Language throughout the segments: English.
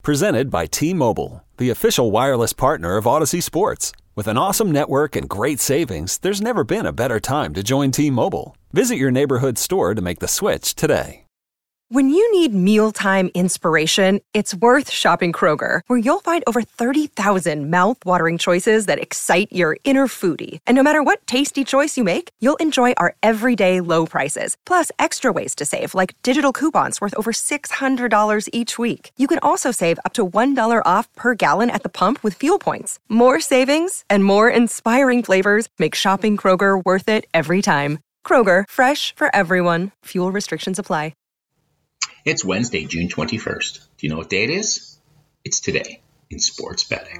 Presented by T-Mobile, the official wireless partner of Odyssey Sports. With an awesome network and great savings, there's never been a better time to join T-Mobile. Visit your neighborhood store to make the switch today. When you need mealtime inspiration, it's worth shopping Kroger, where you'll find over 30,000 mouth-watering choices that excite your inner foodie. And no matter what tasty choice you make, you'll enjoy our everyday low prices, plus extra ways to save, like digital coupons worth over $600 each week. You can also save up to $1 off per gallon at the pump with fuel points. More savings and more inspiring flavors make shopping Kroger worth it every time. Kroger, fresh for everyone. Fuel restrictions apply. It's Wednesday, June 21st. Do you know what day it is? It's today in sports betting.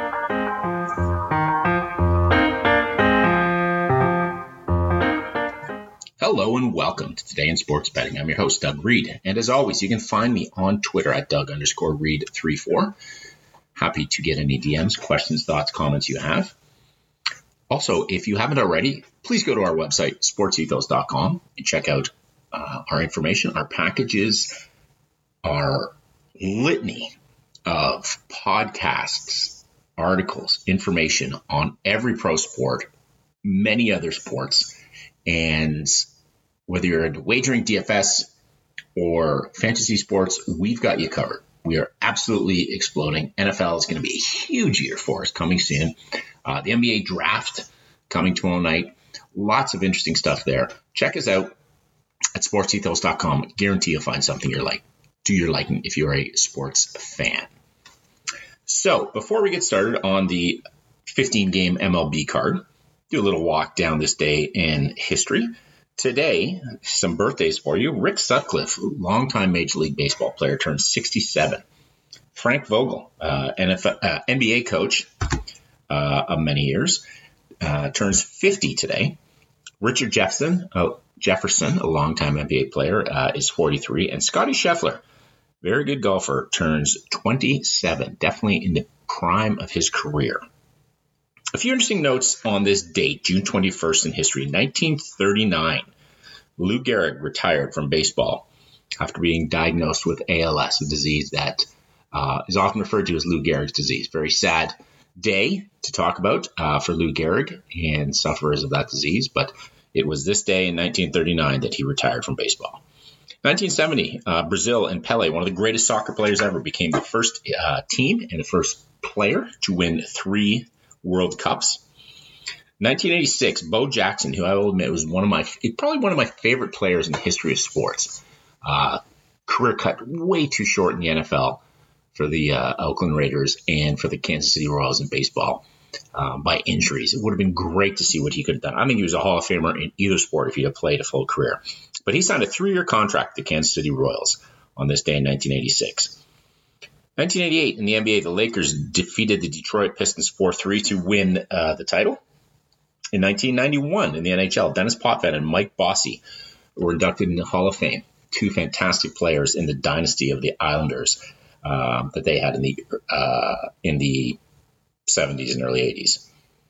Hello and welcome to Today in Sports Betting. I'm your host, Doug Reed. And as always, you can find me on Twitter at Doug_Reed34. Happy to get any DMs, questions, thoughts, comments you have. Also, if you haven't already, please go to our website, sportsethos.com, and check out our information, our packages, our litany of podcasts, articles, information on every pro sport, many other sports. And whether you're into wagering, DFS, or fantasy sports, we've got you covered. We are absolutely exploding. NFL is going to be a huge year for us coming soon. The NBA draft coming tomorrow night. Lots of interesting stuff there. Check us out at sportsethos.com. Guarantee you'll find something you're liking if you're a sports fan. So before we get started on the 15-game MLB card, do a little walk down this day in history. Today, some birthdays for you. Rick Sutcliffe, longtime Major League Baseball player, turns 67. Frank Vogel, NBA coach of many years, turns 50 today. Richard Jefferson, a longtime NBA player, is 43. And Scottie Scheffler, very good golfer, turns 27, definitely in the prime of his career. A few interesting notes on this date, June 21st in history. 1939, Lou Gehrig retired from baseball after being diagnosed with ALS, a disease that is often referred to as Lou Gehrig's disease. Very sad day to talk about for Lou Gehrig and sufferers of that disease, but it was this day in 1939 that he retired from baseball. 1970, Brazil and Pelé, one of the greatest soccer players ever, became the first team and the first player to win 3 World Cups. 1986, Bo Jackson, who I will admit was probably one of my favorite players in the history of sports. Career cut way too short in the NFL for the Oakland Raiders and for the Kansas City Royals in baseball by injuries. It would have been great to see what he could have done. I think he was a Hall of Famer in either sport if he had played a full career. But he signed a 3-year contract with the Kansas City Royals on this day in 1986. 1988, in the NBA, the Lakers defeated the Detroit Pistons 4-3 to win the title. In 1991, in the NHL, Dennis Potvin and Mike Bossy were inducted in the Hall of Fame, 2 fantastic players in the dynasty of the Islanders that they had in the 70s and early 80s.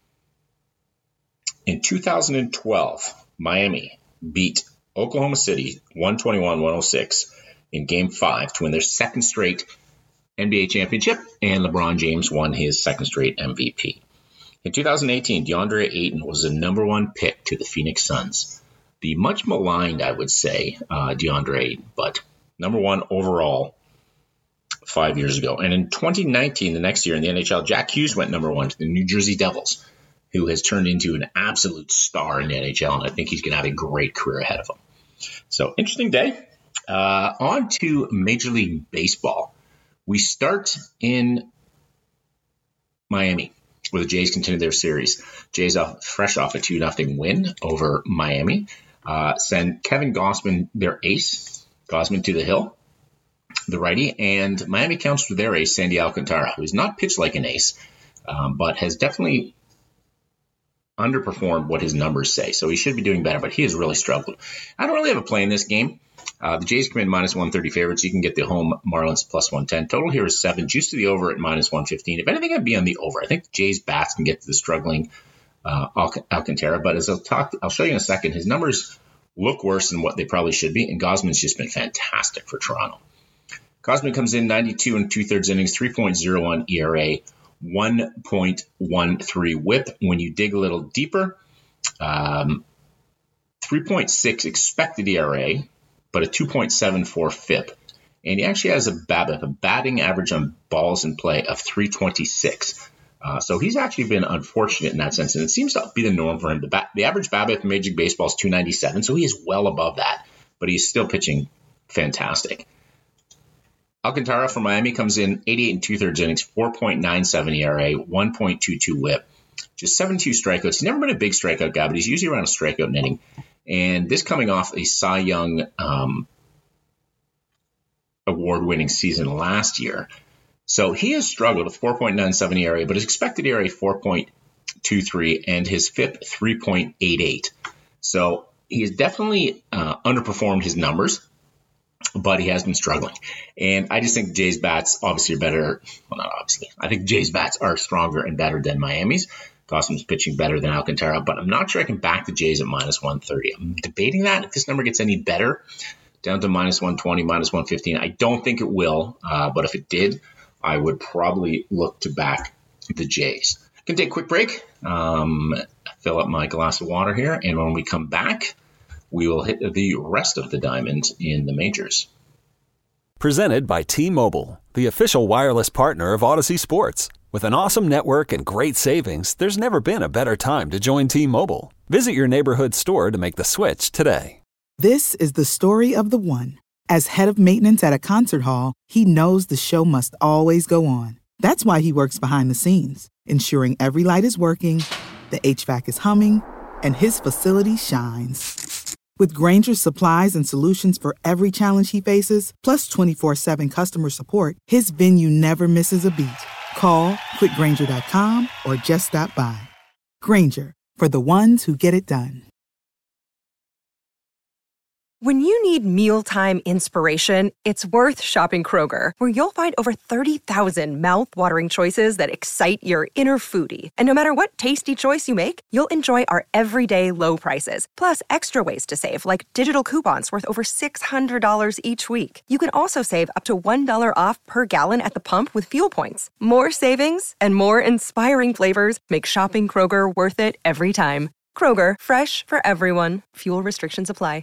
In 2012, Miami beat Oklahoma City 121-106 in Game 5 to win their second straight NBA championship, and LeBron James won his second straight MVP. In 2018, DeAndre Ayton was the number 1 pick to the Phoenix Suns. The much maligned, I would say, DeAndre Ayton, but number 1 overall 5 years ago. And in 2019, the next year in the NHL, Jack Hughes went number 1 to the New Jersey Devils, who has turned into an absolute star in the NHL, and I think he's going to have a great career ahead of him. So, interesting day. On to Major League Baseball. We start in Miami, where the Jays continue their series. Jays fresh off a 2-0 win over Miami. Send Kevin Gausman, their ace, Gausman to the hill, the righty, and Miami counts with their ace, Sandy Alcantara, who's not pitched like an ace, but has definitely underperformed what his numbers say. So he should be doing better, but he has really struggled. I don't really have a play in this game. The Jays come in -130 favorites. You can get the home Marlins +110. Total here is 7. Juice to the over at -115. If anything, I'd be on the over. I think the Jays bats can get to the struggling Alcantara. But as I'll show you in a second, his numbers look worse than what they probably should be. And Gausman's just been fantastic for Toronto. Cosman comes in 92 and 2/3 innings, 3.01 ERA, 1.13 whip. When you dig a little deeper, 3.6 expected ERA, but a 2.74 FIP. And he actually has a BABIP, a batting average on balls in play of 326. So he's actually been unfortunate in that sense, and it seems to be the norm for him. The average BABIP in Major League Baseball is 297, so he is well above that, but he's still pitching fantastic. Alcantara from Miami comes in 88 and 2/3 innings, 4.97 ERA, 1.22 whip, just 72 strikeouts. He's never been a big strikeout guy, but he's usually around a strikeout an inning. And this coming off a Cy Young award-winning season last year. So he has struggled with 4.97 ERA, but his expected ERA 4.23 and his FIP 3.88. So he has definitely underperformed his numbers, but he has been struggling. And I just think Jay's bats obviously are better. Well, not obviously. I think Jay's bats are stronger and better than Miami's. Cosman's pitching better than Alcantara, but I'm not sure I can back the Jays at minus 130. I'm debating that. If this number gets any better, down to minus 120, minus 115, I don't think it will. But if it did, I would probably look to back the Jays. Can take a quick break, fill up my glass of water here, and when we come back, we will hit the rest of the diamonds in the majors. Presented by T-Mobile, the official wireless partner of Odyssey Sports. With an awesome network and great savings, there's never been a better time to join T-Mobile. Visit your neighborhood store to make the switch today. This is the story of the one. As head of maintenance at a concert hall, he knows the show must always go on. That's why he works behind the scenes, ensuring every light is working, the HVAC is humming, and his facility shines. With Grainger's supplies and solutions for every challenge he faces, plus 24/7 customer support, his venue never misses a beat. Call quickgrainger.com or just stop by. Grainger, for the ones who get it done. When you need mealtime inspiration, it's worth shopping Kroger, where you'll find over 30,000 mouth-watering choices that excite your inner foodie. And no matter what tasty choice you make, you'll enjoy our everyday low prices, plus extra ways to save, like digital coupons worth over $600 each week. You can also save up to $1 off per gallon at the pump with fuel points. More savings and more inspiring flavors make shopping Kroger worth it every time. Kroger, fresh for everyone. Fuel restrictions apply.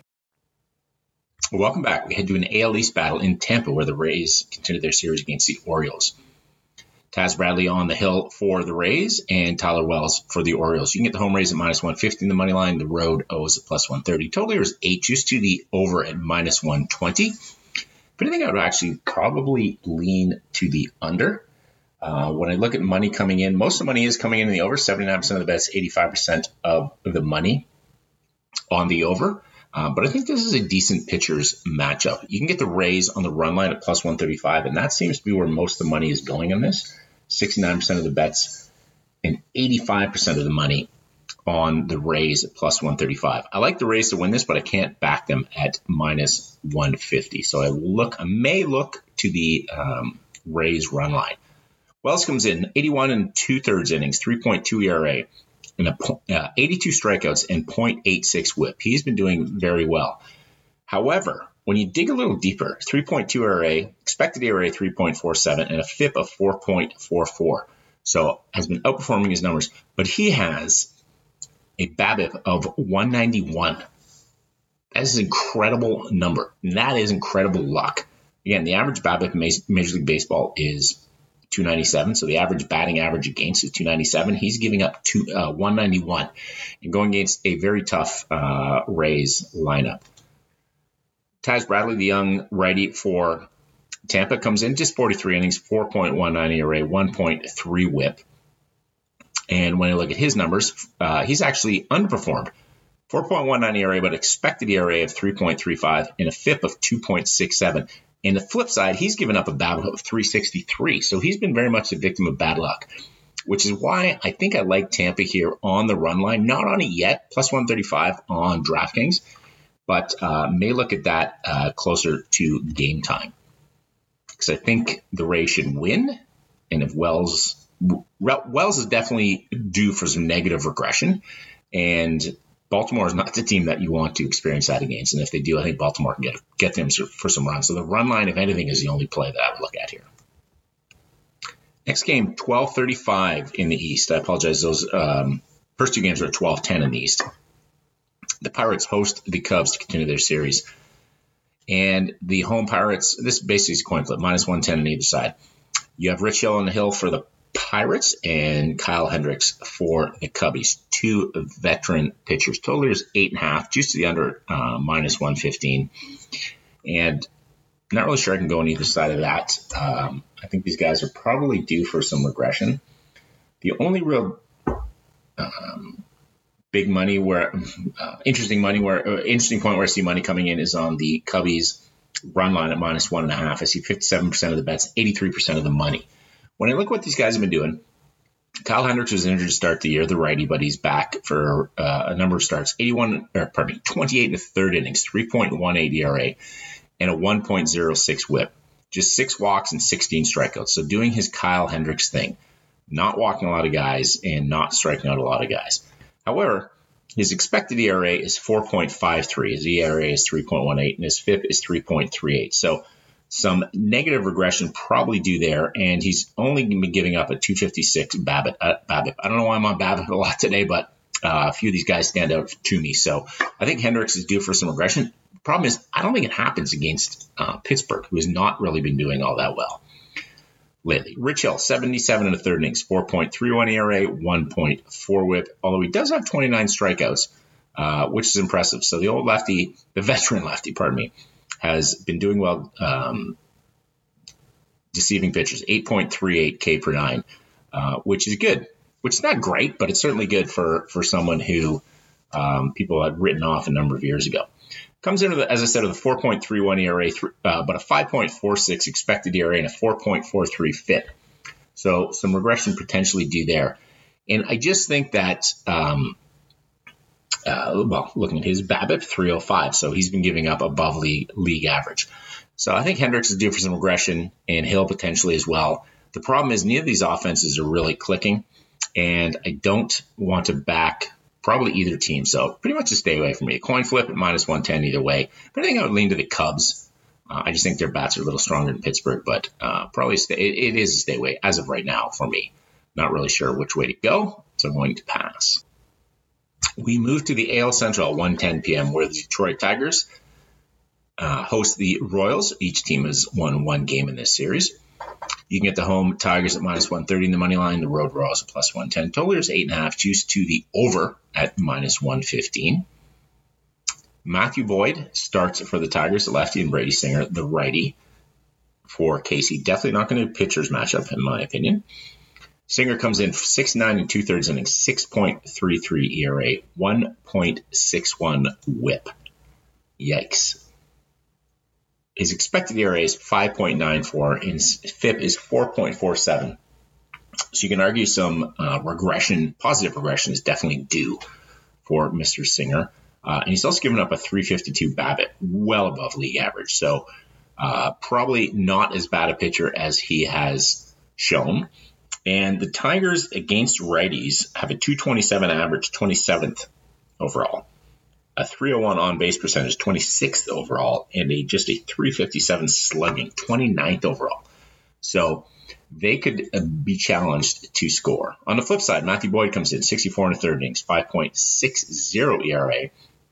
Welcome back. We head to an AL East battle in Tampa where the Rays continue their series against the Orioles. Taz Bradley on the hill for the Rays and Tyler Wells for the Orioles. You can get the home Rays at minus 150 in the money line. The road O's at plus 130. Total here is 8, just to the over at minus 120. If anything, I would actually probably lean to the under. When I look at money coming in, most of the money is coming in the over. 79% of the bets, 85% of the money on the over. But I think this is a decent pitchers matchup. You can get the Rays on the run line at plus 135, and that seems to be where most of the money is going on this. 69% of the bets and 85% of the money on the Rays at plus 135. I like the Rays to win this, but I can't back them at minus 150. So I may look to the Rays run line. Wells comes in 81 and 2/3 innings, 3.2 ERA. And 82 strikeouts and 0.86 whip. He's been doing very well. However, when you dig a little deeper, 3.2 ERA, expected ERA 3.47, and a FIP of 4.44. So has been outperforming his numbers. But he has a BABIP of 191. That is an incredible number. And that is incredible luck. Again, the average BABIP in Major League Baseball is 297, so the average batting average against is 297. He's giving up 191 and going against a very tough Rays lineup. Taz Bradley, the young righty for Tampa, comes in just 43 innings, 4.19 ERA, 1.3 whip. And when I look at his numbers, he's actually underperformed. 4.19 ERA, but expected ERA of 3.35 and a FIP of 2.67. And the flip side, he's given up a BABIP of 363. So he's been very much a victim of bad luck, which is why I think I like Tampa here on the run line. Not on it yet, plus 135 on DraftKings, but may look at that closer to game time. Because I think the Rays should win. And if Wells is definitely due for some negative regression. But Baltimore is not the team that you want to experience that against. And if they do, I think Baltimore can get them for some runs. So the run line, if anything, is the only play that I would look at here. Next game, 12:35 in the East. I apologize. Those first two games are 12:10 in the East. The Pirates host the Cubs to continue their series. And the home Pirates, this basically is a coin flip, -110 on either side. You have Rich Hill on the hill for the Pirates and Kyle Hendricks for the Cubbies. Two veteran pitchers. Total is 8.5, juice to the under, -115. And I'm not really sure I can go on either side of that. I think these guys are probably due for some regression. The only real big money interesting point where I see money coming in is on the Cubbies run line at -1.5. I see 57% of the bets, 83% of the money. When I look at what these guys have been doing, Kyle Hendricks was injured to start the year, the righty, but he's back for a number of starts. 28 and a third innings, 3.18 ERA, and a 1.06 WHIP. Just 6 walks and 16 strikeouts. So doing his Kyle Hendricks thing, not walking a lot of guys and not striking out a lot of guys. However, his expected ERA is 4.53. His ERA is 3.18, and his FIP is 3.38. So some negative regression probably due there, and he's only been giving up a 256 BABIP. I don't know why I'm on BABIP a lot today, but a few of these guys stand out to me. So I think Hendricks is due for some regression. The problem is I don't think it happens against Pittsburgh, who has not really been doing all that well lately. Rich Hill, 77 and a third innings, 4.31 ERA, 1.4 WHIP, although he does have 29 strikeouts, which is impressive. So the veteran lefty, has been doing well deceiving pitchers, 8.38 K per nine, which is good. Which is not great, but it's certainly good for someone who people had written off a number of years ago. Comes into, as I said, with a 4.31 ERA, but a 5.46 expected ERA and a 4.43 FIP. So some regression potentially due there. And I just think that, looking at his BABIP, 305. So he's been giving up above league average. So I think Hendricks is due for some regression, and Hill potentially as well. The problem is neither of these offenses are really clicking, and I don't want to back probably either team. So pretty much a stay away from me. A coin flip at -110 either way. But I think I would lean to the Cubs. I just think their bats are a little stronger than Pittsburgh, but probably it is a stay away as of right now for me. Not really sure which way to go, so I'm going to pass. We move to the AL Central at 1:10 p.m. where the Detroit Tigers host the Royals. Each team has won one game in this series. You can get the home Tigers at -130 in the money line, the road Royals at +110. Total is 8.5, juice to the over at -115. Matthew Boyd starts for the Tigers, the lefty, and Brady Singer, the righty, for Casey. Definitely not going to be a pitcher's matchup, in my opinion. Singer comes in 6.9 and 2/3 innings, 6.33 ERA, 1.61 WHIP. Yikes. His expected ERA is 5.94, and his FIP is 4.47. So you can argue some positive regression is definitely due for Mr. Singer. And he's also given up a 352 BABIP, well above league average. So probably not as bad a pitcher as he has shown. And the Tigers against righties have a 227 average, 27th overall. A 301 on-base percentage, 26th overall, and just a 357 slugging, 29th overall. So they could be challenged to score. On the flip side, Matthew Boyd comes in 64 and a third innings, 5.60 ERA,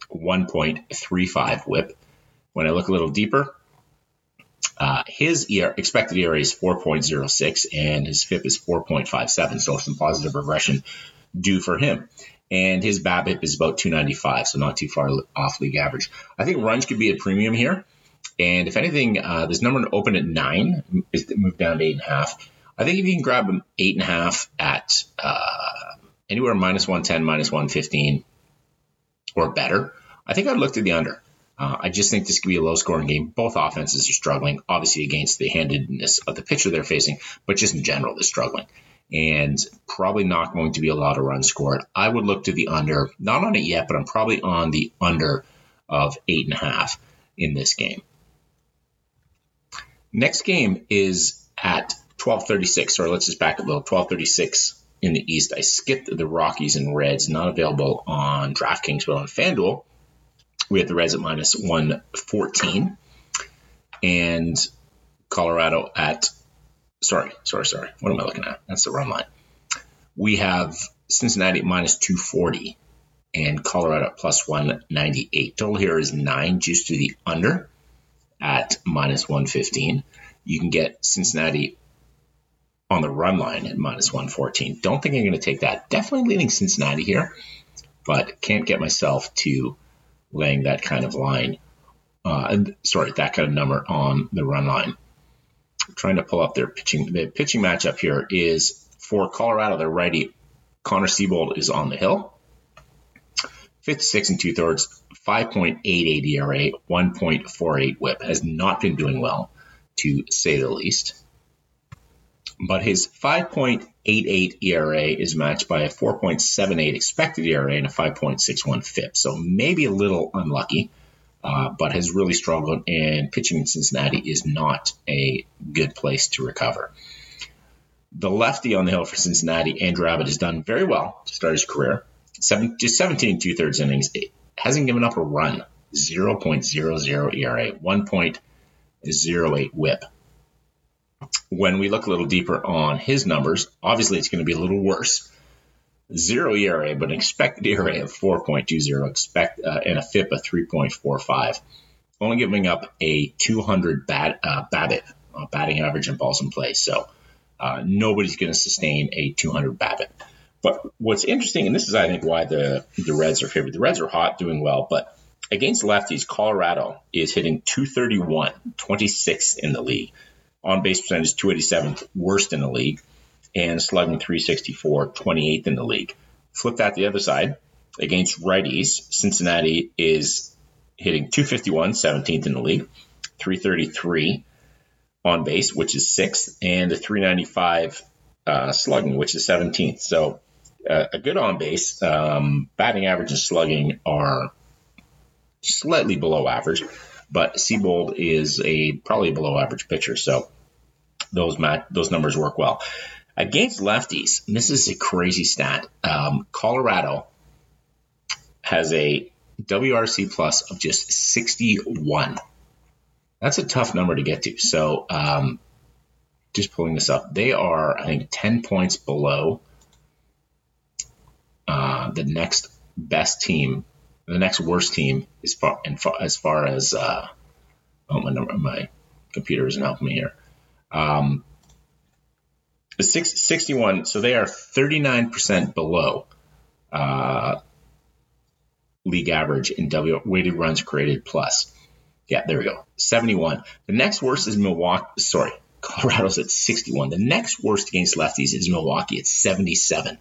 1.35 WHIP. When I look a little deeper, his expected ERA is 4.06, and his FIP is 4.57, so some positive regression due for him. And his BABIP is about 295, so not too far off league average. I think runs could be a premium here. And if anything, this number opened at 9, is moved down to 8.5. I think if you can grab him 8.5 at anywhere -110, -115 or better, I think I'd look to the under. I just think this could be a low-scoring game. Both offenses are struggling, obviously against the handedness of the pitcher they're facing, but just in general, they're struggling. And probably not going to be a lot of runs scored. I would look to the under, not on it yet, but I'm probably on the under of 8.5 in this game. Next game is at 12:36, or let's just back a little, 12:36 in the East. I skipped the Rockies and Reds, not available on DraftKings, but on FanDuel. We had the Reds at minus 114 and Colorado at, sorry. What am I looking at? That's the wrong line. We have Cincinnati at minus 240 and Colorado at plus 198. Total here is 9, juice to the under at minus 115. You can get Cincinnati on the run line at minus 114. Don't think I'm going to take that. Definitely leaning Cincinnati here, but can't get myself to laying that kind of line. That kind of number on the run line. I'm trying to pull up their pitching. The pitching matchup here is for Colorado. Their righty Connor Seabold is on the hill. 56 2/3, 5.88 ERA, 1.48 WHIP. Has not been doing well, to say the least. But his 5.88 ERA is matched by a 4.78 expected ERA and a 5.61 FIP. So maybe a little unlucky, but has really struggled, and pitching in Cincinnati is not a good place to recover. The lefty on the hill for Cincinnati, Andrew Abbott, has done very well to start his career. Just 17 2/3 innings. It hasn't given up a run. 0.00 ERA, 1.08 WHIP. When we look a little deeper on his numbers, obviously it's going to be a little worse. 0 ERA, but an expected ERA of 4.20, and a FIP of 3.45. Only giving up a 200 BABIP, batting average in balls in play. So nobody's going to sustain a 200 BABIP. But what's interesting, and this is, I think, why the Reds are favored. The Reds are hot, doing well, but against lefties, Colorado is hitting 231, 26th in the league. On-base percentage 287th, worst in the league, and slugging 364, 28th in the league. Flip that to the other side. Against righties, Cincinnati is hitting 251, 17th in the league, 333 on base, which is 6th, and a 395 slugging, which is 17th. So a good on base. Batting average and slugging are slightly below average, but Seabold is probably a below average pitcher. So those numbers work well. Against lefties, and this is a crazy stat, Colorado has a WRC plus of just 61. That's a tough number to get to. So just pulling this up, they are, I think, 10 points below the next best team. The next worst team as far as my computer isn't helping me here. 61. So they are 39% below league average in weighted runs created plus. Yeah, there we go. 71. The next worst is Milwaukee. Sorry, Colorado's at 61. The next worst against lefties is Milwaukee at 77.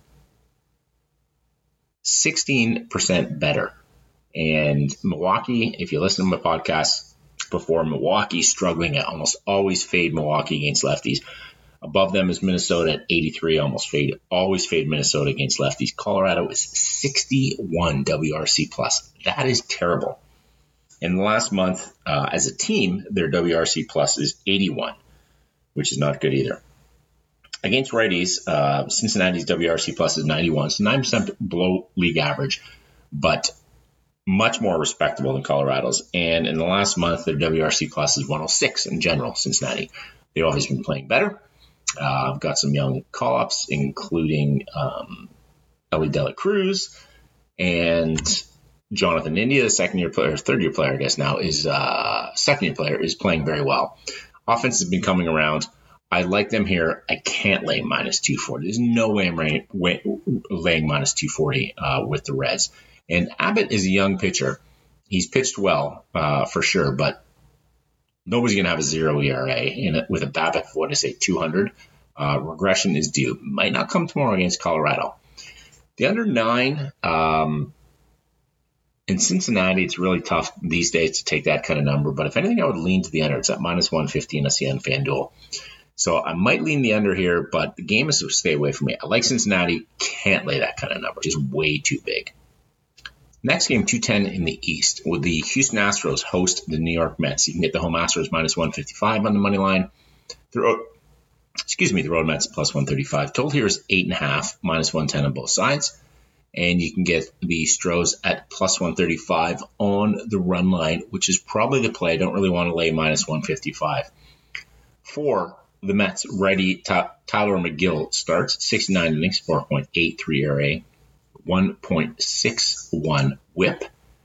16% better. And Milwaukee, if you listen to my podcast before, Milwaukee struggling. I almost always fade Milwaukee against lefties. Above them is Minnesota at 83, always fade Minnesota against lefties. Colorado is 61 WRC plus. That is terrible. In the last month, as a team, their WRC plus is 81, which is not good either. Against righties, Cincinnati's WRC plus is 91, so 9% below league average, but much more respectable than Colorado's. And in the last month, their WRC plus is 106 in general, Cincinnati. They've always been playing better. Got some young call-ups, including Ellie De La Cruz and Jonathan India, the third-year player, I guess now, is second-year player, is playing very well. Offense has been coming around. I like them here. I can't lay minus 240. There's no way I'm laying minus 240 with the Reds. And Abbott is a young pitcher. He's pitched well, for sure, but nobody's going to have a 0 ERA with a BABIP of, 200. Regression is due. Might not come tomorrow against Colorado. The under 9, in Cincinnati, it's really tough these days to take that kind of number. But if anything, I would lean to the under. It's at minus 115. I see on FanDuel. So I might lean the under here, but the game is to stay away from me. I like Cincinnati. Can't lay that kind of number. Just way too big. Next game, 210 in the East. Will the Houston Astros host the New York Mets? You can get the home Astros minus 155 on the money line. The road Mets plus 135. Total here is 8.5, minus 110 on both sides. And you can get the Stros at plus 135 on the run line, which is probably the play. I don't really want to lay minus 155. For the Mets, righty Tyler McGill starts, 69 innings, 4.83 ERA, 1.61 whip.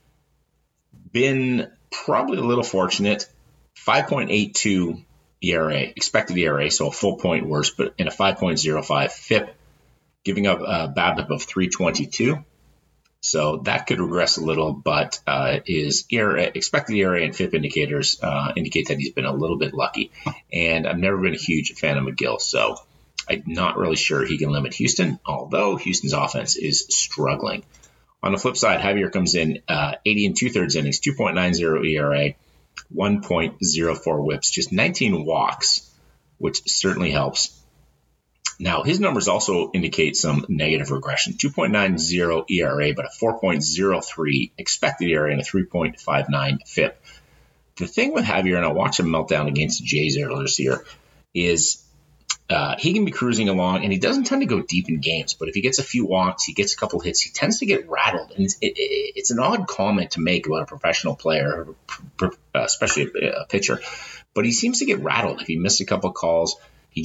Been probably a little fortunate, 5.82 ERA, expected ERA, so a full point worse, but in a 5.05 FIP, giving up a BABIP of 322. So that could regress a little, but his expected ERA and FIP indicators indicate that he's been a little bit lucky. And I've never been a huge fan of McGill, so I'm not really sure he can limit Houston, although Houston's offense is struggling. On the flip side, Javier comes in 80 and 2/3 innings, 2.90 ERA, 1.04 whips, just 19 walks, which certainly helps. Now, his numbers also indicate some negative regression. 2.90 ERA, but a 4.03 expected ERA and a 3.59 FIP. The thing with Javier, and I watched him melt down against the Jays earlier this year, is he can be cruising along, and he doesn't tend to go deep in games. But if he gets a few walks, he gets a couple hits, he tends to get rattled. And it's an odd comment to make about a professional player, especially a pitcher. But he seems to get rattled. If he missed a couple calls, he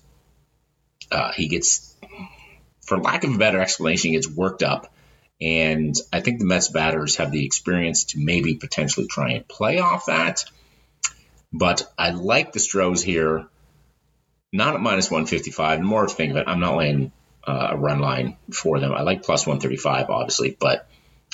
gets, for lack of a better explanation, he gets worked up. And I think the Mets batters have the experience to maybe potentially try and play off that. But I like the Stros here, not at minus 155. And more of a thing that I'm not laying a run line for them. I like plus 135, obviously, but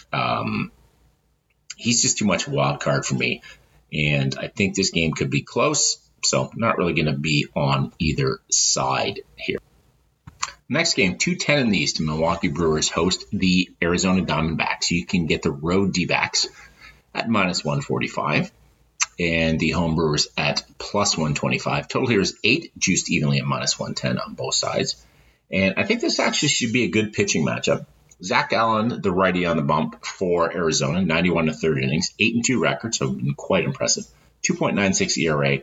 he's just too much wild card for me. And I think this game could be close. So not really going to be on either side here. Next game, 2:10 in the East, Milwaukee Brewers host the Arizona Diamondbacks. You can get the road D-backs at minus 145 and the home Brewers at plus 125. Total here is 8, juiced evenly at minus 110 on both sides. And I think this actually should be a good pitching matchup. Zach Gallen, the righty on the bump for Arizona, 91 1/3 innings, 8-2 record, so been quite impressive. 2.96 ERA,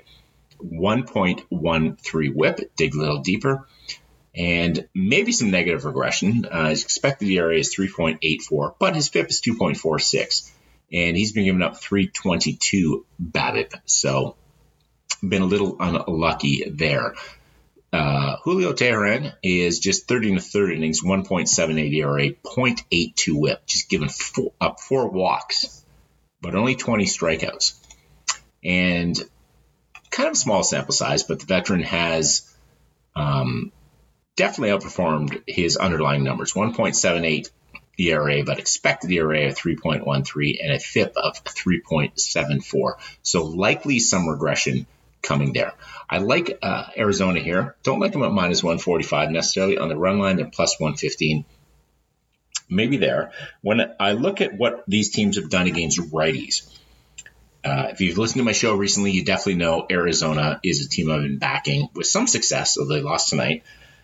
1.13 whip, dig a little deeper, and maybe some negative regression. His expected ERA is 3.84, but his FIP is 2.46, and he's been giving up 322 BABIP, so been a little unlucky there. Julio Teheran is just 30 1/3 innings, 1.78 ERA, 0.82 whip, just given up 4 walks, but only 20 strikeouts. And kind of small sample size, but the veteran has definitely outperformed his underlying numbers. 1.78 ERA, but expected ERA of 3.13 and a FIP of 3.74. So likely some regression coming there. I like Arizona here. Don't like them at minus 145 necessarily. On the run line, they're plus 115. Maybe there. When I look at what these teams have done against righties, if you've listened to my show recently, you definitely know Arizona is a team I've been backing with some success, so they lost tonight.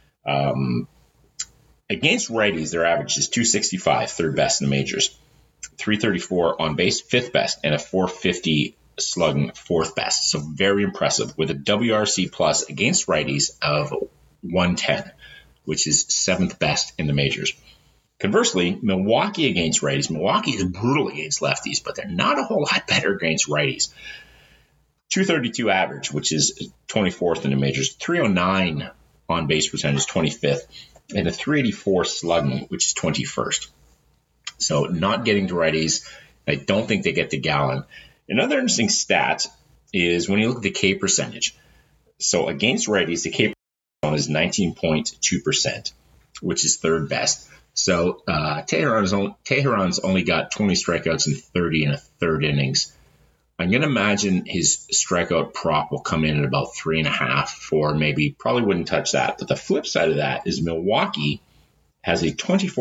Against righties, their average is 265, third best in the majors, 334 on base, fifth best, and a 450 slugging, fourth best. So very impressive with a WRC plus against righties of 110, which is seventh best in the majors. Conversely, Milwaukee against righties. Milwaukee is brutal against lefties, but they're not a whole lot better against righties. 232 average, which is 24th in the majors. 309 on base percentage, 25th. And a 384 slugging, which is 21st. So not getting to righties. I don't think they get to Gallen. Another interesting stat is when you look at the K percentage. So against righties, the K percentage is 19.2%, which is third best. So Teheran's only got 20 strikeouts in 30 1/3 innings. I'm going to imagine his strikeout prop will come in at about 3.5, 4, maybe. Probably wouldn't touch that. But the flip side of that is Milwaukee has a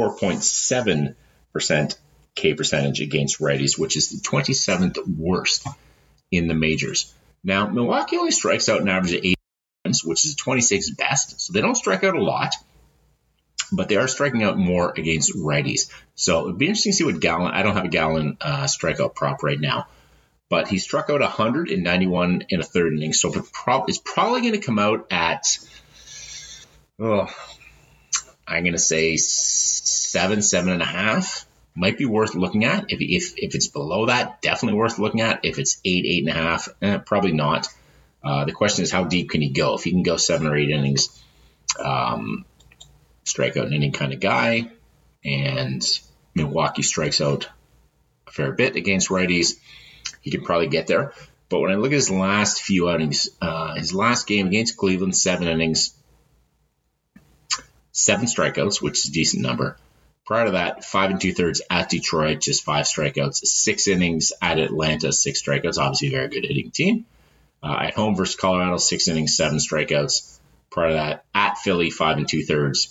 24.7% K percentage against righties, which is the 27th worst in the majors. Now, Milwaukee only strikes out an average of 8, which is the 26th best. So they don't strike out a lot, but they are striking out more against righties. So it'd be interesting to see what Gallen, I don't have a Gallen strikeout prop right now, but he struck out 191 in a third inning. So it's probably going to come out at Oh, I'm going to say 7.5. Might be worth looking at. If it's below that, definitely worth looking at. If it's 8.5, probably not. The question is, how deep can he go? If he can go 7 or 8 innings, strikeout an inning kind of guy, and Milwaukee strikes out a fair bit against righties, he can probably get there. But when I look at his last few outings, his last game against Cleveland, 7 innings, 7 strikeouts, which is a decent number. Prior to that, 5 2/3 at Detroit, just 5 strikeouts. 6 innings at Atlanta, 6 strikeouts. Obviously, a very good hitting team. At home versus Colorado, 6 innings, 7 strikeouts. Prior to that, at Philly, 5 2/3,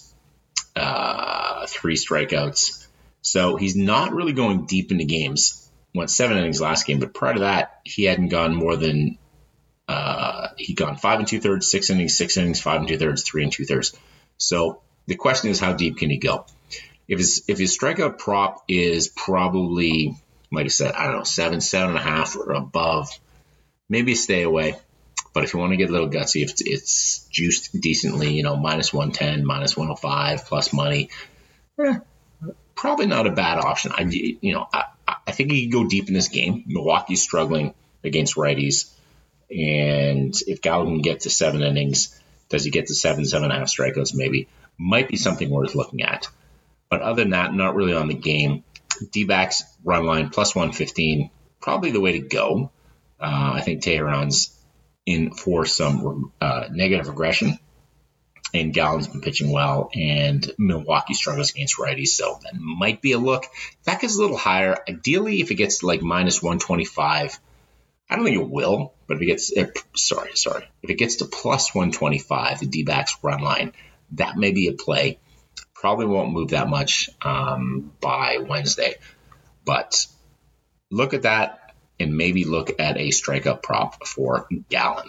3 strikeouts. So he's not really going deep into games. Went 7 innings last game, but prior to that, he hadn't gone more than he'd gone 5 2/3, 6 innings, 5 2/3, 3 2/3. So the question is, how deep can he go? If his strikeout prop is probably, like I said, I don't know, 7.5 or above, maybe stay away. But if you want to get a little gutsy, if it's juiced decently, minus 110, minus 105, plus money, probably not a bad option. I think he could go deep in this game. Milwaukee's struggling against righties. And if Gallo can get to 7 innings, does he get to 7.5 strikeouts maybe? Might be something worth looking at. But other than that, not really on the game. D-backs run line plus 115, probably the way to go. I think Teheran's in for some negative regression. And Gallen's been pitching well, and Milwaukee struggles against righties, so that might be a look. If that gets a little higher, ideally, if it gets to like minus 125, I don't think it will, but if it gets, if it gets to plus 125, the D-backs run line, that may be a play. Probably won't move that much by Wednesday, but look at that and maybe look at a strikeout prop for Gallen.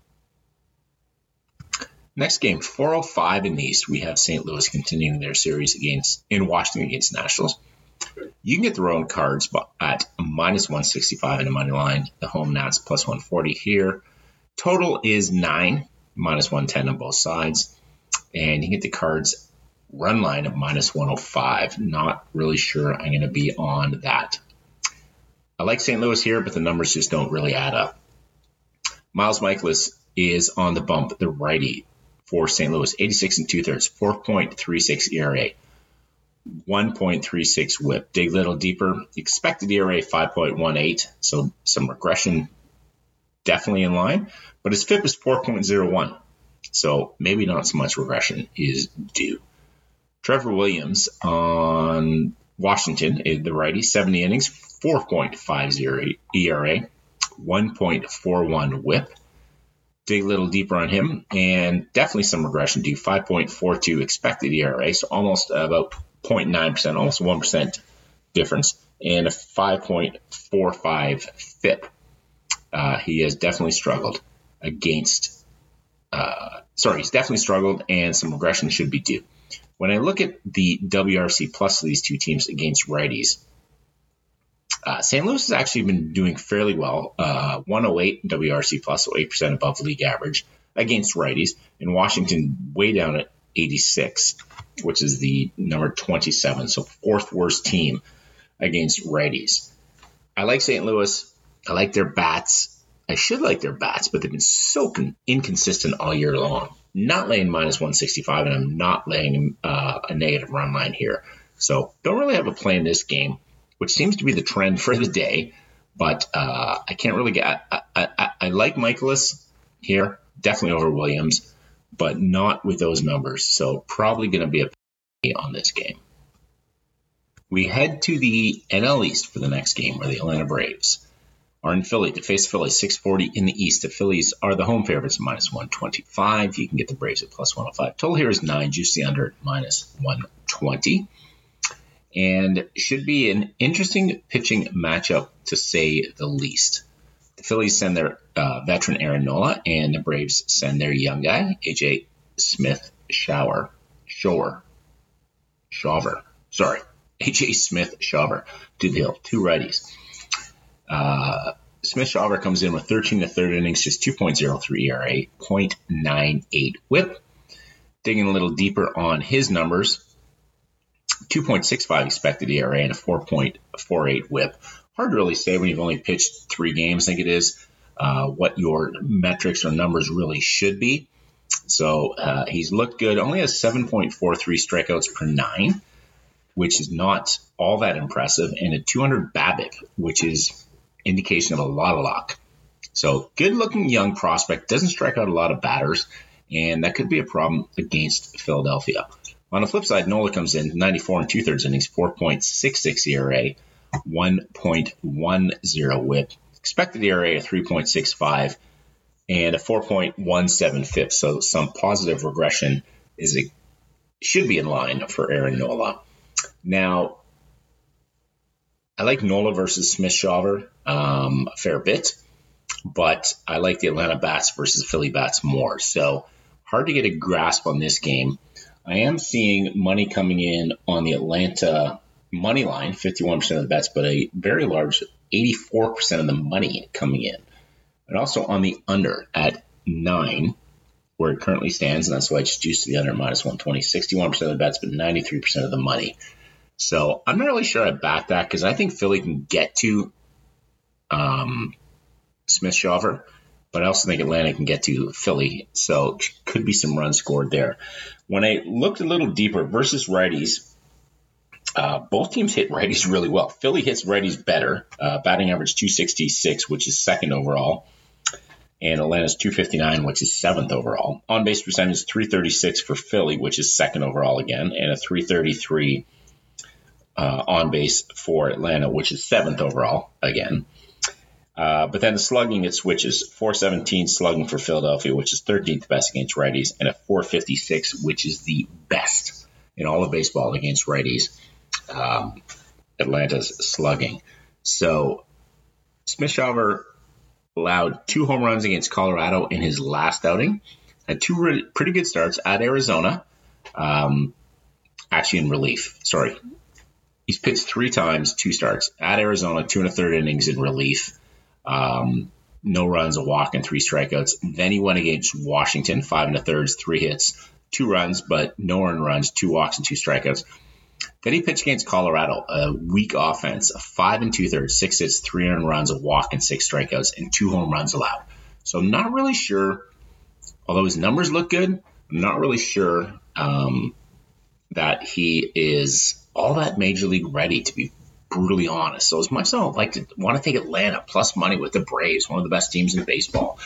Next game, 4:05 in the East, we have St. Louis continuing their series in Washington against Nationals. You can get their own cards at minus 165 in the money line. The home Nats plus 140 here. Total is 9, minus 110 on both sides. And you get the cards run line of minus 105. Not really sure I'm going to be on that. I like St. Louis here, but the numbers just don't really add up. Miles Mikolas is on the bump, the righty for St. Louis, 86 2/3, 4.36 ERA, 1.36 WHIP. Dig a little deeper. Expected ERA 5.18, so some regression definitely in line, but his FIP is 4.01, so maybe not so much regression is due. Trevor Williams on Washington, the righty, 70 innings, 4.50 ERA, 1.41 WHIP. Dig a little deeper on him, and definitely some regression due. 5.42 expected ERA, so almost about 0.9%, almost 1% difference, and a 5.45 FIP. He has definitely struggled he's definitely struggled, and some regression should be due. When I look at the WRC plus of these two teams against righties, St. Louis has actually been doing fairly well, 108 WRC plus, so 8% above league average against righties, and Washington way down at 86, which is the number 27, so 4th worst team against righties. I like St. Louis. I like their bats. I should like their bats, but they've been so inconsistent all year long. Not laying minus 165, and I'm not laying a negative run line here. So don't really have a play in this game, which seems to be the trend for the day. But I can't really get – I like Mikolas here, definitely over Williams, but not with those numbers. So probably going to be a play on this game. We head to the NL East for the next game, where the Atlanta Braves are in Philly to face Philly, 640 in the East. The Phillies are the home favorites, minus 125. You can get the Braves at plus 105. Total here is 9, juice the under, minus 120. And should be an interesting pitching matchup, to say the least. The Phillies send their veteran Aaron Nola, and the Braves send their young guy, AJ Smith-Shawver. AJ Smith-Shawver to the hill, 2 righties. Smith-Shawver comes in with 13 1/3 innings, just 2.03 ERA, 0.98 WHIP. digging a little deeper on his numbers, 2.65 expected ERA and a 4.48 whip. Hard to really say when you've only pitched 3 games, I think it is, what your metrics or numbers really should be. So he's looked good. Only has 7.43 strikeouts per 9, which is not all that impressive, and a 200 BABIP, which is indication of a lot of luck. So good-looking young prospect, doesn't strike out a lot of batters, and that could be a problem against Philadelphia. On the flip side, Nola comes in 94 and 2/3 innings, 4.66 ERA, 1.10 whip, expected ERA of 3.65, and a 4.17 FIP. So some positive regression should be in line for Aaron Nola. Now, I like Nola versus Smith-Shawver a fair bit, but I like the Atlanta bats versus Philly bats more. So hard to get a grasp on this game. I am seeing money coming in on the Atlanta money line, 51% of the bets, but a very large 84% of the money coming in. And also on the under at 9, where it currently stands, and that's why I just juiced to the under -120, 61% of the bets, but 93% of the money. So I'm not really sure I back that because I think Philly can get to Smith-Shawver, but I also think Atlanta can get to Philly, so could be some runs scored there. When I looked a little deeper versus righties, both teams hit righties really well. Philly hits righties better, batting average 266, which is 2nd overall, and Atlanta's 259, which is 7th overall. On-base percentage 336 for Philly, which is 2nd overall again, and a 333 on base for Atlanta, which is 7th overall again. But then the slugging, it switches. 417 slugging for Philadelphia, which is 13th best against righties, and a 456, which is the best in all of baseball against righties. Atlanta's slugging. So Smith-Shawver allowed 2 home runs against Colorado in his last outing. Had 2 pretty good starts at Arizona, actually in relief. Sorry. He's pitched 3 times, 2 starts. At Arizona, 2 1/3 innings in relief. No runs, a walk, and 3 strikeouts. Then he went against Washington, 5 1/3, 3 hits, 2 runs, but no earned runs, 2 walks, and 2 strikeouts. Then he pitched against Colorado, a weak offense, a 5 2/3, 6 hits, 3 earned runs, a walk, and 6 strikeouts, and 2 home runs allowed. So I'm not really sure, although his numbers look good, I'm not really sure that he is all that major league ready, to be brutally honest. So as much as I don't want to take Atlanta plus money with the Braves, one of the best teams in baseball,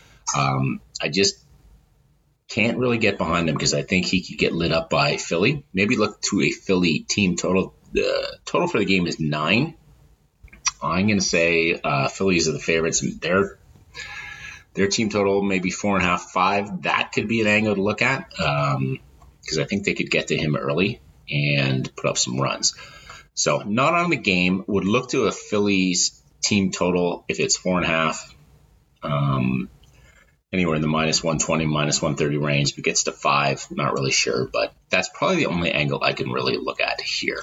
I just can't really get behind him because I think he could get lit up by Philly. Maybe look to a Philly team total. The total for the game is 9. I'm going to say Phillies are the favorites. Their team total maybe 4.5, 5. That could be an angle to look at because I think they could get to him early and put up some runs. So not on the game. Would look to a Phillies team total if it's 4.5, anywhere in the -120, -130 range. If it gets to 5, not really sure, but that's probably the only angle I can really look at here.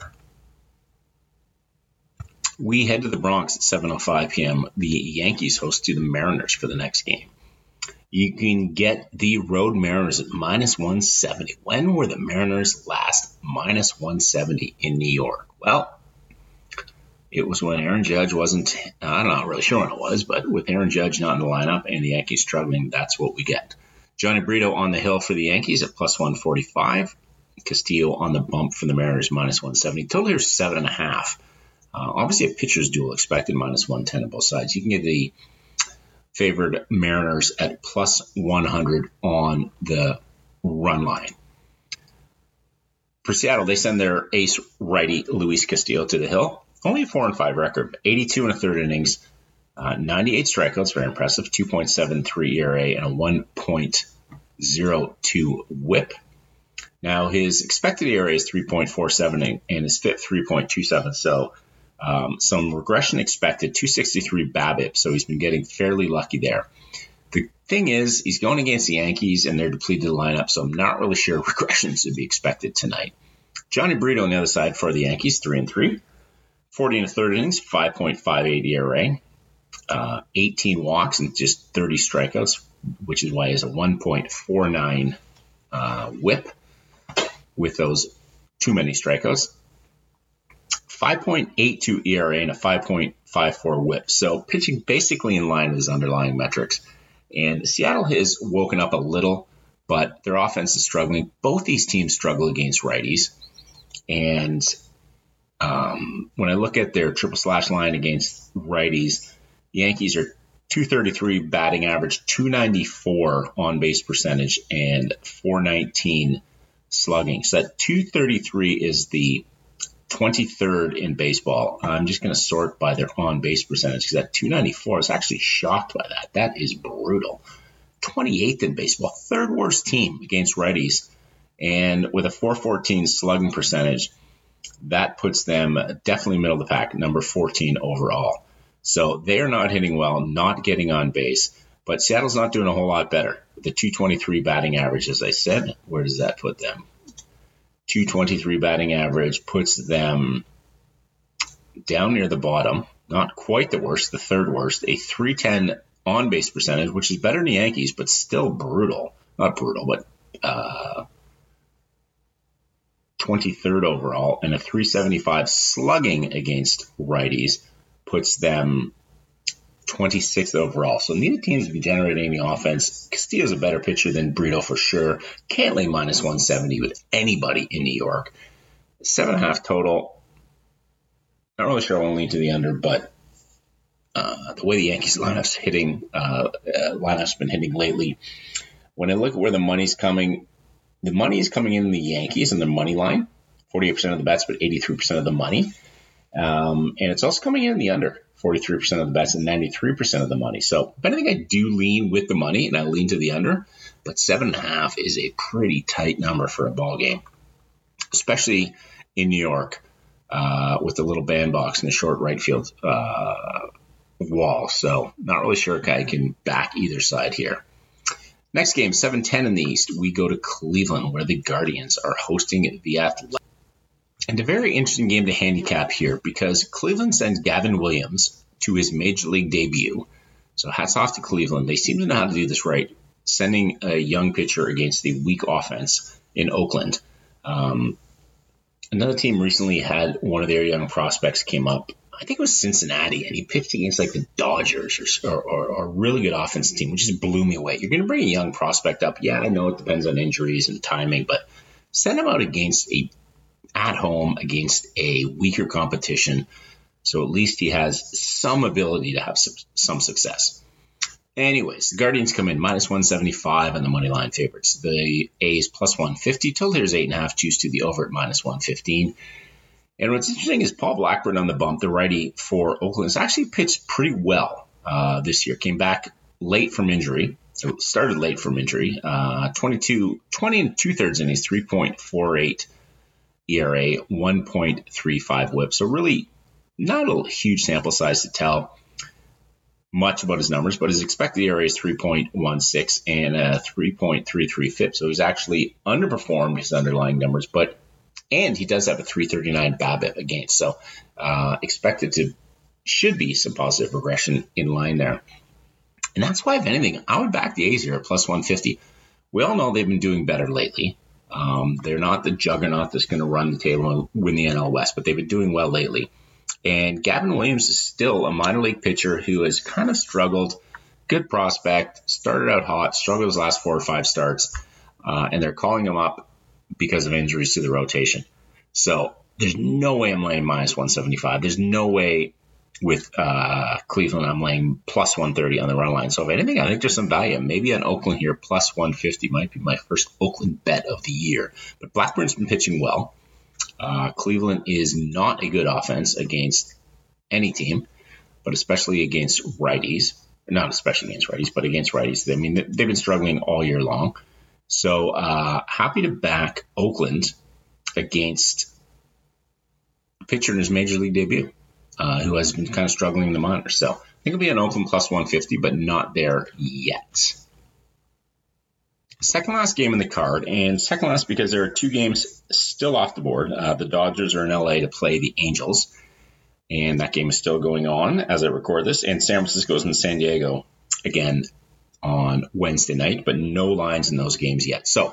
We head to the Bronx at 7:05 p.m. The Yankees host to the Mariners for the next game. You can get the road Mariners at -170. When were the Mariners last -170 in New York? Well, it was when Aaron Judge wasn't, I'm not really sure when it was, but with Aaron Judge not in the lineup and the Yankees struggling, that's what we get. Johnny Brito on the hill for the Yankees at +145. Castillo on the bump for the Mariners, -170. Total here is 7.5. Obviously a pitcher's duel expected, -110 on both sides. You can get the favored Mariners at +100 on the run line. For Seattle, they send their ace righty Luis Castillo to the hill. Only a 4-5 record, 82 1/3 innings, 98 strikeouts, very impressive, 2.73 ERA, and a 1.02 whip. Now, his expected ERA is 3.47 and his FIP 3.27, so some regression expected, 263 BABIP, so he's been getting fairly lucky there. The thing is, he's going against the Yankees, and they're depleted lineup, so I'm not really sure regression should be expected tonight. Johnny Brito on the other side for the Yankees, 3-3. 40 1/3 innings, 5.58 ERA, 18 walks, and just 30 strikeouts, which is why he has a 1.49 whip. with those too many strikeouts. 5.82 ERA and a 5.54 whip. So pitching basically in line with his underlying metrics. And Seattle has woken up a little, but their offense is struggling. Both these teams struggle against righties. And when I look at their triple slash line against righties, the Yankees are 233 batting average, 294 on base percentage, and 419 slugging. So that 233 is the 23rd in baseball. I'm just going to sort by their on base percentage because that 294 is actually shocked by that. That is brutal. 28th in baseball, third worst team against righties. And with a 414 slugging percentage, that puts them definitely middle of the pack, number 14 overall. So they're not hitting well, not getting on base. But Seattle's not doing a whole lot better. The 223 batting average, as I said, where does that put them? 223 batting average puts them down near the bottom, not quite the worst, the third worst. A 310 on-base percentage, which is better than the Yankees, but still brutal. Not brutal, but 23rd overall. And a 375 slugging against righties puts them 26th overall. So neither team's been generating any offense. Castillo's a better pitcher than Brito for sure. Can't lay minus 170 with anybody in New York. 7.5 total. Not really sure I want to lean to the under, but the way the Yankees lineup's been hitting lately, when I look at where the money's coming, the money is coming in the Yankees and the money line. 48% of the bets, but 83% of the money. And it's also coming in the under. 43% of the bets and 93% of the money. So if anything, I do lean with the money and I lean to the under, but 7.5 is a pretty tight number for a ball game, especially in New York with the little bandbox and the short right field wall. So not really sure I can back either side here. Next game, 7:10 in the East, we go to Cleveland where the Guardians are hosting the Athletics. And a very interesting game to handicap here because Cleveland sends Gavin Williams to his major league debut. So hats off to Cleveland. They seem to know how to do this right, sending a young pitcher against the weak offense in Oakland. Another team recently had one of their young prospects came up. I think it was Cincinnati, and he pitched against like the Dodgers or a really good offensive team, which just blew me away. You're going to bring a young prospect up. Yeah, I know it depends on injuries and timing, but send him out at home against a weaker competition, so at least he has some ability to have some success. Anyways, the Guardians come in minus 175 on the money line favorites. The A's plus 150. Total here is 8.5. Juice to the over at minus 115. And what's interesting is Paul Blackburn on the bump, the righty for Oakland, has actually pitched pretty well this year. Came back late from injury. So started late from injury. 20 and 2/3 innings, 3.48 ERA, 1.35 whip. So really not a huge sample size to tell much about his numbers, but his expected ERA is 3.16 and a 3.33 FIP. So he's actually underperformed his underlying numbers, and he does have a 339 BABIP against. So should be some positive regression in line there. And that's why, if anything, I would back the A's here at plus 150. We all know they've been doing better lately. They're not the juggernaut that's going to run the table and win the NL West, but they've been doing well lately. And Gavin Williams is still a minor league pitcher who has kind of struggled. Good prospect, started out hot, struggled his last 4 or 5 starts, and they're calling him up because of injuries to the rotation. So there's no way I'm laying minus 175. There's no way with Cleveland I'm laying plus 130 on the run line. So if anything, I think there's some value. Maybe on Oakland here, plus 150 might be my first Oakland bet of the year. But Blackburn's been pitching well. Cleveland is not a good offense against any team, but especially against righties. Not especially against righties, but against righties. I mean, they've been struggling all year long. So happy to back Oakland against a pitcher in his major league debut who has been kind of struggling in the minors. So I think it'll be an Oakland plus 150, but not there yet. Second last game in the card, and second last because there are 2 games still off the board. The Dodgers are in LA to play the Angels, and that game is still going on as I record this. And San Francisco's in San Diego again on Wednesday night, but no lines in those games yet. So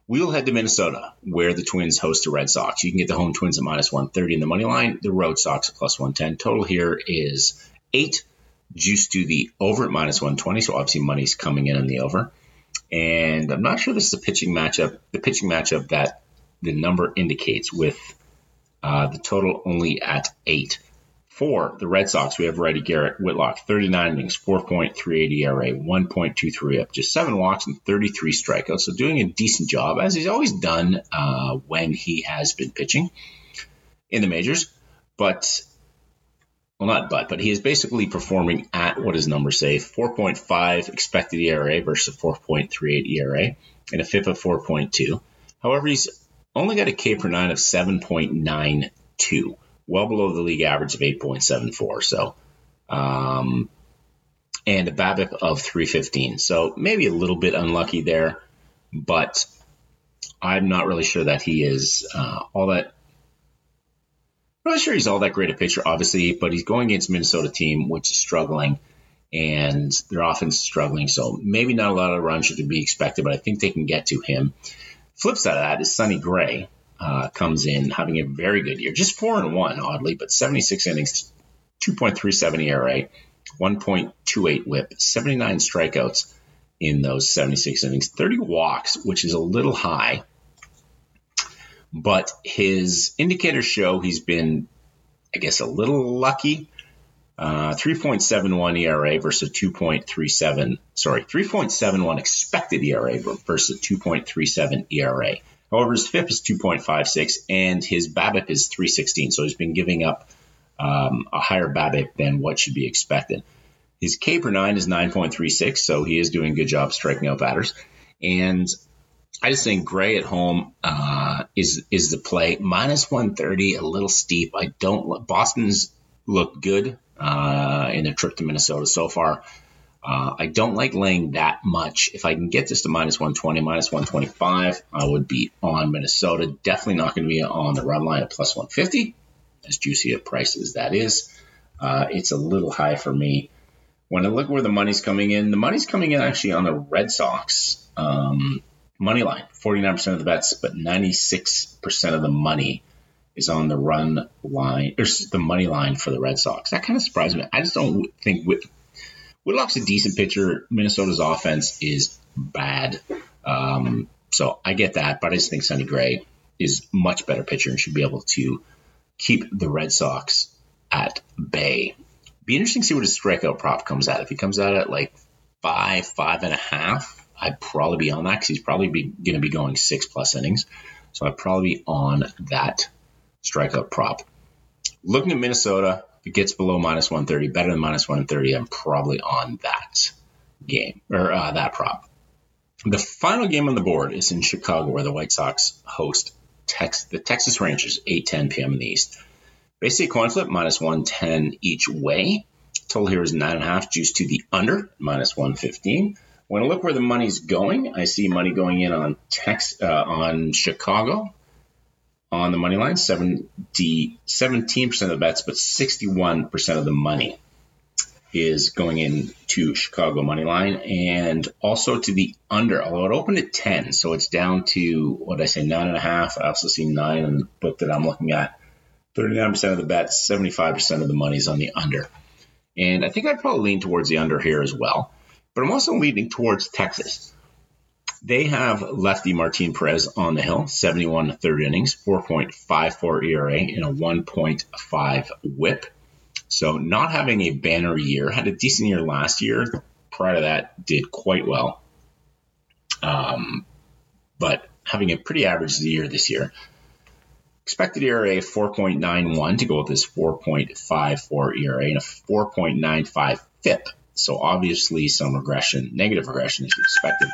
We'll head to Minnesota, where the Twins host the Red Sox. You can get the home Twins at -130 in the money line. The road Sox at +110. Total here is 8, juiced to the over at -120. So obviously money's coming in on the over. And I'm not sure this is a pitching matchup. The pitching matchup that the number indicates with the total only at 8. For the Red Sox, we have Reddy Garrett Whitlock, 39 innings, 4.38 ERA, 1.23 up, just 7 walks and 33 strikeouts. So doing a decent job, as he's always done when he has been pitching in the majors. But he is basically performing at what his numbers say, 4.5 expected ERA versus 4.38 ERA and a FIP of 4.2. However, he's only got a K per 9 of 7.92. Well below the league average of 8.74. So, and a BABIP of 315. So maybe a little bit unlucky there, but I'm not really sure that he is all that. I'm not sure he's all that great a pitcher, obviously, but he's going against a Minnesota team which is struggling, and their offense is struggling. So maybe not a lot of runs should be expected, but I think they can get to him. Flip side of that is Sonny Gray. Comes in having a very good year, just 4-1 oddly, but 76 innings, 2.37 ERA, 1.28 WHIP, 79 strikeouts in those 76 innings, 30 walks, which is a little high, but his indicators show he's been, I guess, a little lucky. 3.71 ERA versus 3.71 expected ERA versus 2.37 ERA. However, his FIP is 2.56 and his BABIP is 316. So he's been giving up a higher BABIP than what should be expected. His K per 9 is 9.36, so he is doing a good job striking out batters. And I just think Gray at home is the play. -130, a little steep. Boston's looked good in their trip to Minnesota so far. I don't like laying that much. If I can get this to -120, -125, I would be on Minnesota. Definitely not going to be on the run line at +150, as juicy a price as that is. It's a little high for me. When I look where the money's coming in, the money's coming in actually on the Red Sox money line. 49% of the bets, but 96% of the money is on the run line, or the money line for the Red Sox. That kind of surprised me. I just don't think Whitlock's a decent pitcher. Minnesota's offense is bad. So I get that, but I just think Sonny Gray is much better pitcher and should be able to keep the Red Sox at bay. Be interesting to see what his strikeout prop comes at. If he comes out at like 5.5, I'd probably be on that because he's probably going to be going 6+ innings. So I'd probably be on that strikeout prop. Looking at Minnesota, if it gets below -130, better than -130, I'm probably on that game or that prop. The final game on the board is in Chicago, where the White Sox host the Texas Rangers, 8:10 p.m. in the East. Basically, coin flip, -110 each way. Total here is 9.5, juice to the under, -115. When I look where the money's going, I see money going in on Chicago on the money line, 17% of the bets, but 61% of the money is going into Chicago money line, and also to the under, although it opened at 10, so it's down to, 9.5. I also see 9 in the book that I'm looking at. 39% of the bets, 75% of the money is on the under. And I think I'd probably lean towards the under here as well. But I'm also leaning towards Texas. They have lefty Martin Perez on the hill, 71 third innings, 4.54 ERA, and a 1.5 WHIP. So not having a banner year. Had a decent year last year. Prior to that, did quite well. But having a pretty average year this year. Expected ERA 4.91 to go with this 4.54 ERA and a 4.95 FIP. So obviously some regression, negative regression is expected.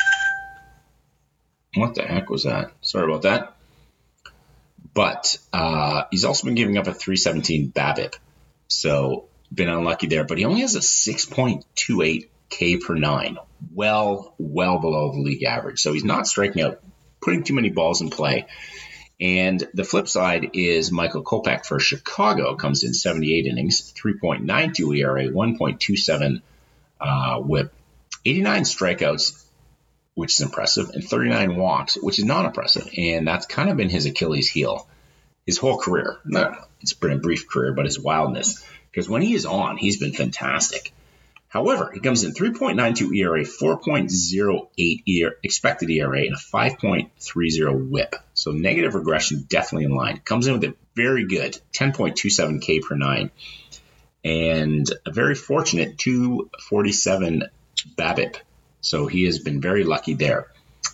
What the heck was that? Sorry about that. But he's also been giving up a 317 BABIP. So been unlucky there. But he only has a 6.28 K per 9. Well below the league average. So he's not striking out, putting too many balls in play. And the flip side is Michael Kopech for Chicago. Comes in 78 innings, 3.92 ERA, 1.27 WHIP, 89 strikeouts which is impressive, and 39 walks, which is not impressive. And that's kind of been his Achilles heel his whole career. It's been a brief career, but his wildness. Because when he is on, he's been fantastic. However, he comes in 3.92 ERA, 4.08 expected ERA, and a 5.30 whip. So negative regression, definitely in line. Comes in with a very good 10.27 K per nine and a very fortunate 247 BABIP. So he has been very lucky there.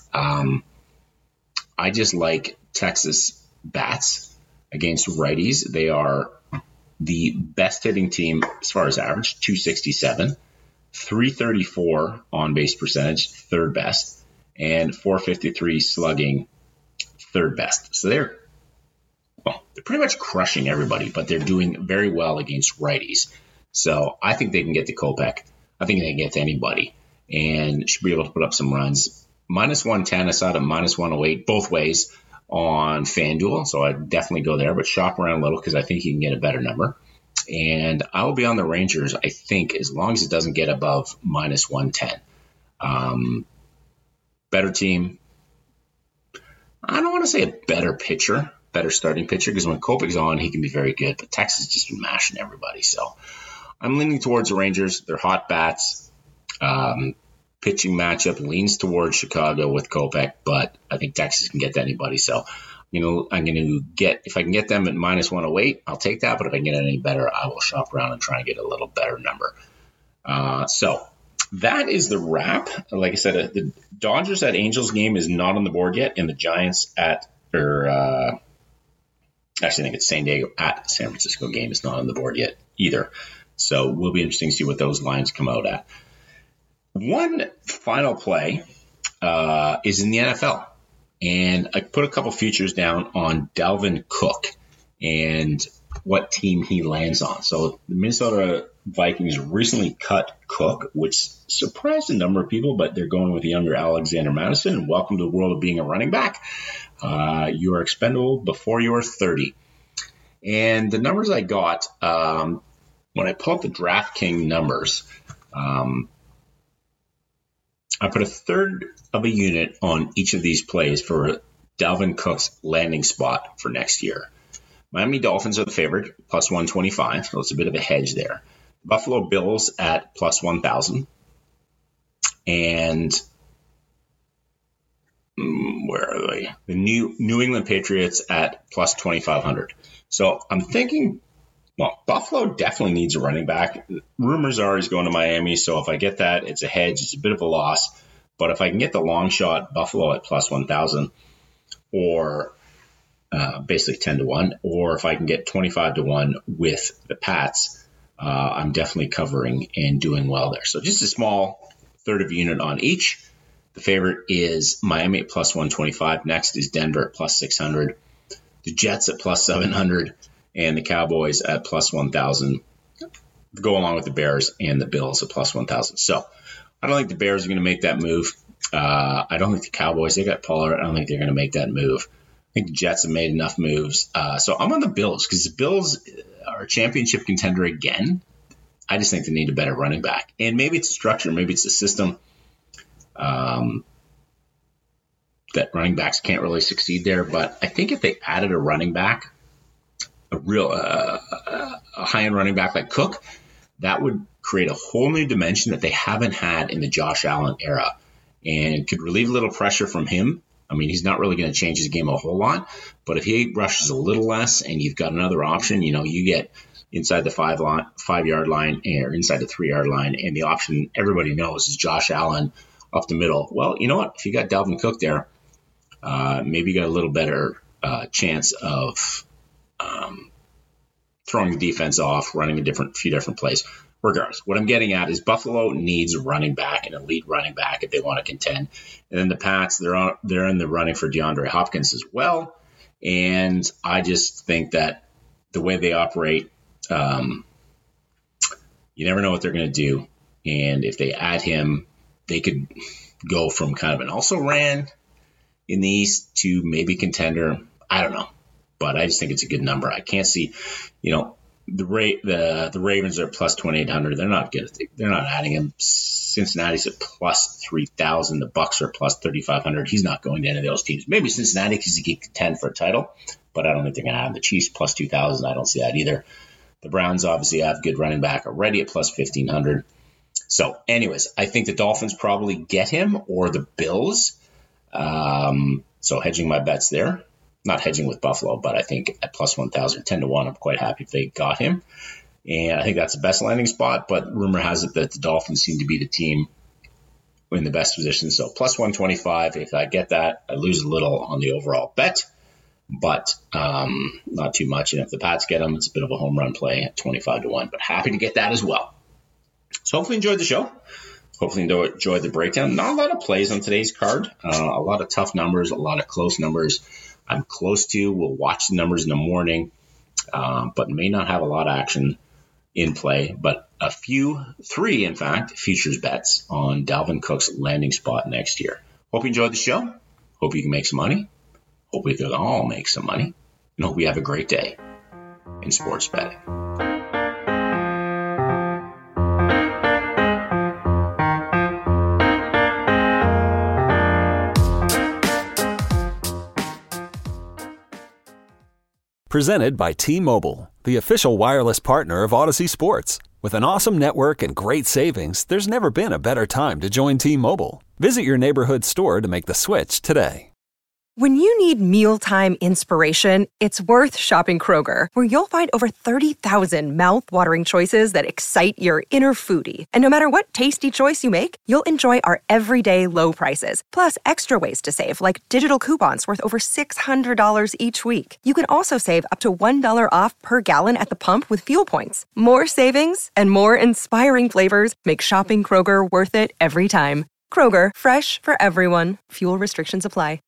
I just like Texas bats against righties. They are the best hitting team as far as average, 267. 334 on base percentage, third best, and 453 slugging, third best. So they're pretty much crushing everybody, but they're doing very well against righties. So I think they can get to Kopech. I think they can get to anybody and should be able to put up some runs. Minus 110, I saw it at minus 108 both ways on FanDuel. So I'd definitely go there, but shop around a little because I think you can get a better number. And I will be on the Rangers, I think, as long as it doesn't get above minus 110. Better team. I don't want to say a better pitcher, better starting pitcher, because when Kopech's on, he can be very good. But Texas has just been mashing everybody. So I'm leaning towards the Rangers. They're hot bats. Pitching matchup leans towards Chicago with Kopech, but I think Texas can get to anybody. So I'm going to if I can get them at minus 108, I'll take that. But if I can get any better, I will shop around and try and get a little better number. So that is the wrap. Like I said, the Dodgers at Angels game is not on the board yet, and the Giants actually, I think it's San Diego at San Francisco game is not on the board yet either. So it will be interesting to see what those lines come out at. One final play is in the NFL. And I put a couple futures down on Dalvin Cook and what team he lands on. So the Minnesota Vikings recently cut Cook, which surprised a number of people, but they're going with the younger Alexander Mattison. And welcome to the world of being a running back. You are expendable before you are 30. And the numbers I got, when I pull up the DraftKings numbers, I put a third of a unit on each of these plays for Dalvin Cook's landing spot for next year. Miami Dolphins are the favorite, plus 125, so it's a bit of a hedge there. Buffalo Bills at plus 1,000. And where are they? The New England Patriots at plus 2,500. So I'm thinking, Buffalo definitely needs a running back. Rumors are he's going to Miami, so if I get that, it's a hedge. It's a bit of a loss. But if I can get the long shot, Buffalo at plus 1,000, or basically 10-1, or if I can get 25-1 with the Pats, I'm definitely covering and doing well there. So just a small third of a unit on each. The favorite is Miami at plus 125. Next is Denver at plus 600. The Jets at plus 700. And the Cowboys at plus 1,000 go along with the Bears and the Bills at plus 1,000. So I don't think the Bears are going to make that move. I don't think the Cowboys, they got Pollard. I don't think they're going to make that move. I think the Jets have made enough moves. So I'm on the Bills because the Bills are a championship contender again. I just think they need a better running back. And maybe it's a structure, maybe it's a system that running backs can't really succeed there. But I think if they added a running back, a real a high-end running back like Cook, that would create a whole new dimension that they haven't had in the Josh Allen era and could relieve a little pressure from him. I mean, he's not really going to change his game a whole lot, but if he rushes a little less and you've got another option, you get inside the 5-yard line or inside the 3-yard line, and the option everybody knows is Josh Allen up the middle. Well, you know what? If you got Dalvin Cook there, maybe you got a little better chance of throwing the defense off, running a few different plays. Regardless, what I'm getting at is Buffalo needs a running back, an elite running back, if they want to contend. And then the Pats, they're in the running for DeAndre Hopkins as well. And I just think that the way they operate, you never know what they're going to do. And if they add him, they could go from kind of an also-ran in the East to maybe contender. I don't know. But I just think it's a good number. I can't see, the Ravens are plus 2,800. They're not good. They're not adding him. Cincinnati's at plus 3,000. The Bucks are plus 3,500. He's not going to any of those teams. Maybe Cincinnati because he can contend for a title, but I don't think they're going to have the Chiefs plus 2,000. I don't see that either. The Browns obviously have good running back already at plus 1,500. So, anyways, I think the Dolphins probably get him or the Bills. So hedging my bets there. Not hedging with Buffalo, but I think at plus 1,000, 10-1, I'm quite happy if they got him. And I think that's the best landing spot, but rumor has it that the Dolphins seem to be the team in the best position. So plus 125, if I get that, I lose a little on the overall bet, but not too much. And if the Pats get them, it's a bit of a home run play at 25-1, but happy to get that as well. So hopefully enjoyed the show. Hopefully enjoyed the breakdown. Not a lot of plays on today's card. A lot of tough numbers, a lot of close numbers. I'm close to. We'll watch the numbers in the morning, but may not have a lot of action in play. But three, in fact, futures bets on Dalvin Cook's landing spot next year. Hope you enjoyed the show. Hope you can make some money. Hope we can all make some money. And hope we have a great day in sports betting. Presented by T-Mobile, the official wireless partner of Odyssey Sports. With an awesome network and great savings, there's never been a better time to join T-Mobile. Visit your neighborhood store to make the switch today. When you need mealtime inspiration, it's worth shopping Kroger, where you'll find over 30,000 mouth-watering choices that excite your inner foodie. And no matter what tasty choice you make, you'll enjoy our everyday low prices, plus extra ways to save, like digital coupons worth over $600 each week. You can also save up to $1 off per gallon at the pump with fuel points. More savings and more inspiring flavors make shopping Kroger worth it every time. Kroger, fresh for everyone. Fuel restrictions apply.